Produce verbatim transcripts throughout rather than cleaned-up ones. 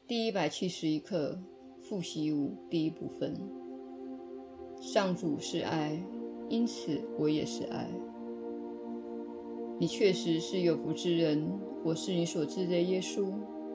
第一百七十一课复习五第一部分。上主是爱，因此我也是爱。你确实是有福之人，我是你所知的耶稣。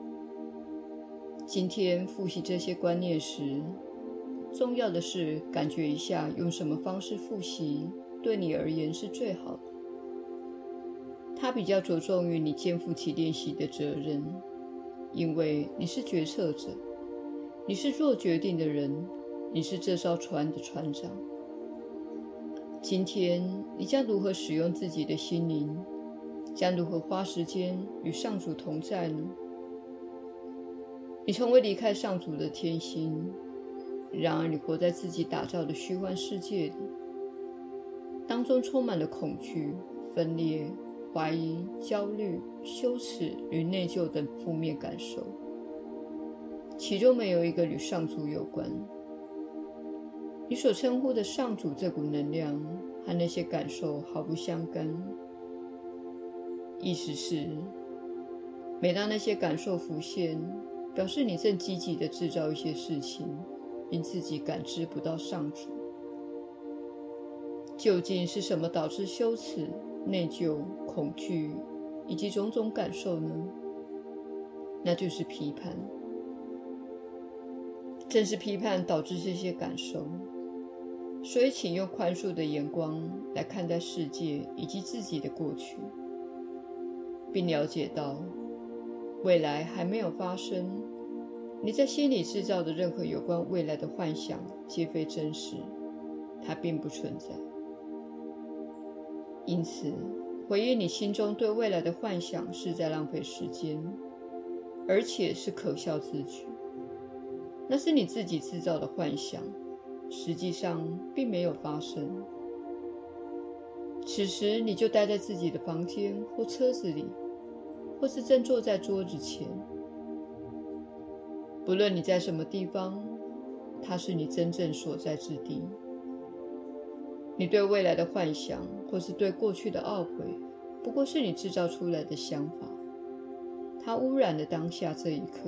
今天复习这些观念时，重要的是感觉一下用什么方式复习对你而言是最好的。它比较着重于你肩负起练习的责任，因为你是决策者，你是做决定的人，你是这艘船的船长。今天你将如何使用自己的心灵，将如何花时间与上主同在呢？你从未离开上主的天心，然而你活在自己打造的虚幻世界里，当中充满了恐惧、分裂、怀疑、焦虑、羞耻与内疚等负面感受，其中没有一个与上主有关。你所称呼的上主这股能量和那些感受毫不相干。意思是，每当那些感受浮现，表示你正积极地制造一些事情，并自己感知不到上主。究竟是什么导致羞耻、内疚、恐惧以及种种感受呢？那就是批判。正是批判导致这些感受，所以请用宽恕的眼光来看待世界以及自己的过去，并了解到未来还没有发生，你在心里制造的任何有关未来的幻想皆非真实，它并不存在。因此，回忆你心中对未来的幻想是在浪费时间，而且是可笑之举。那是你自己制造的幻想，实际上并没有发生。此时你就待在自己的房间或车子里，或是正坐在桌子前。不论你在什么地方，它是你真正所在之地。你对未来的幻想，或是对过去的懊悔，不过是你制造出来的想法，它污染了当下这一刻。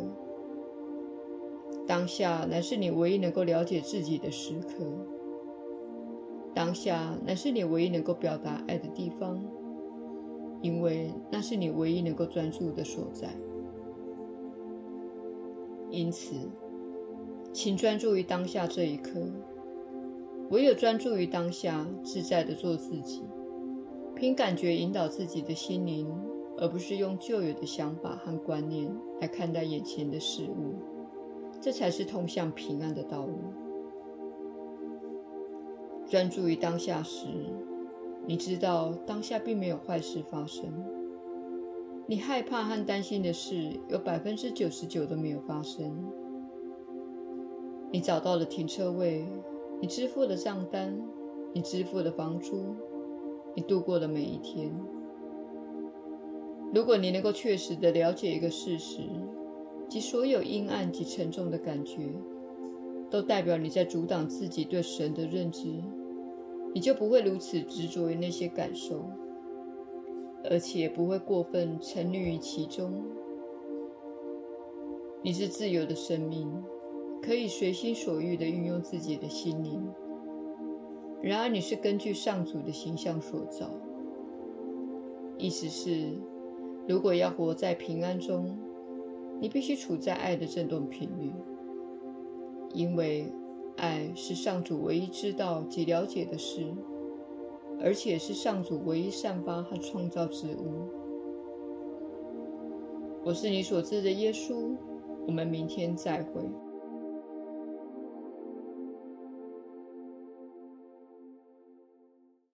当下乃是你唯一能够了解自己的时刻，当下乃是你唯一能够表达爱的地方，因为那是你唯一能够专注的所在。因此，请专注于当下这一刻。唯有专注于当下，自在地做自己，凭感觉引导自己的心灵，而不是用旧有的想法和观念来看待眼前的事物，这才是通向平安的道路。专注于当下时，你知道当下并没有坏事发生，你害怕和担心的事有 百分之九十九 都没有发生。你找到了停车位，你支付了账单，你支付了房租，你度过了每一天。如果你能够确实地了解一个事实，即所有阴暗及沉重的感觉都代表你在阻挡自己对神的认知，你就不会如此执着于那些感受，而且不会过分沉溺于其中。你是自由的生命，可以随心所欲地运用自己的心灵。然而你是根据上主的形象所造，意思是，如果要活在平安中，你必须处在爱的振动频率，因为爱是上主唯一知道及了解的事，而且是上主唯一散发和创造之物。我是你所知的耶稣，我们明天再会。